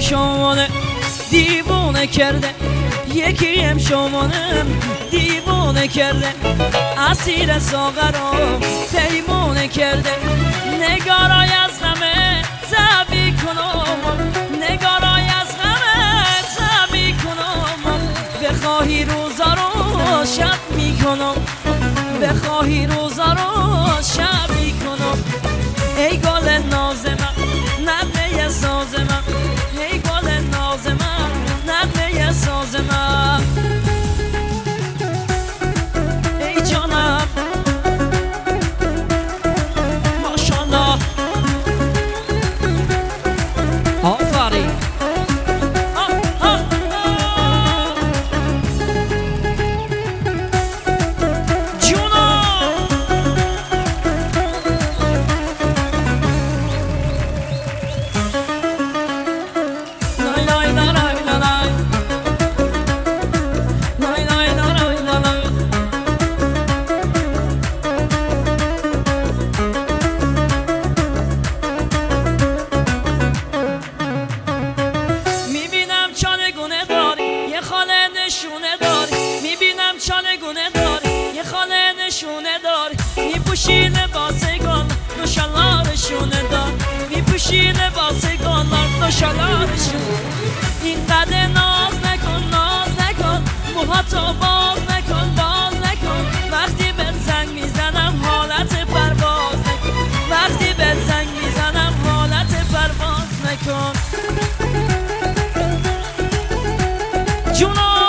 شمانه دیوونه کرده، یکیم شمانه دیوونه کرده، اسیر ساغرم پیمونه کرده. نگارای از غمه زبی کنم، نگارای از غمه زبی کنم، بخواهی روزا رو شب میکنم، بخواهی روزا رو شب میکنم. ای گل ناز من نغمه ساز من، ای گل ناز من نغمه ساز من. ای جانم ماشاءالله آفرین. نشونه دار میپوشی لباسگان دو شلارشونه دار، میپوشی لباسگان دو شلارشون. اینقدر ناز نکن ناز نکن، موهاتو باز نکن باز نکن، وقتی به زنگ میزنم حالت پرواز نکن، وقتی به زنگ میزنم حالت پرواز نکن. جونو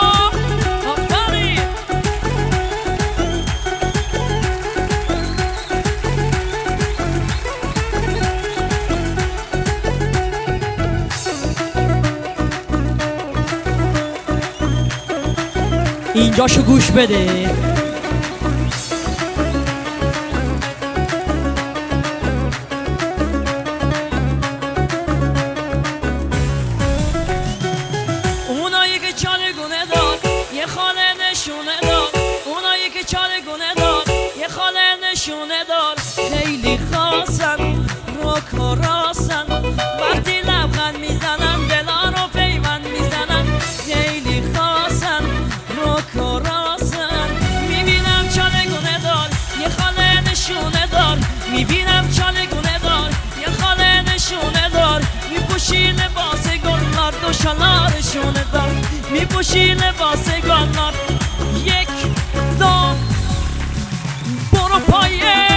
اینجاشو گوش بده. اونایی که چالگونه دار یه خاله نشونه دار، اونایی که چالگونه دار یه خاله نشونه دار، خیلی خاصن رو کاراسن، وقتی لبخند میزنن دلا رو پیوند میزنن، خیلی خاصن رو کاراسن. میبینم چالگونه دار یه خاله نشونه دار، میبینم چالگونه دار یه خاله نشونه دار، میپوشی لباس گلنار دو شلارشونه دار، میپوشی لباس گلنار. یک دو برو پایه